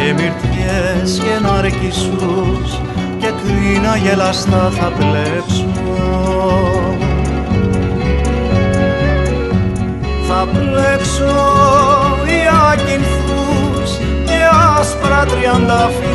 μυρτιές και ναρκισσούς και κρίνα γελαστά θα πλέξω. Θα πλέξω οι ακινθούς και άσπρα τριαντάφυλλα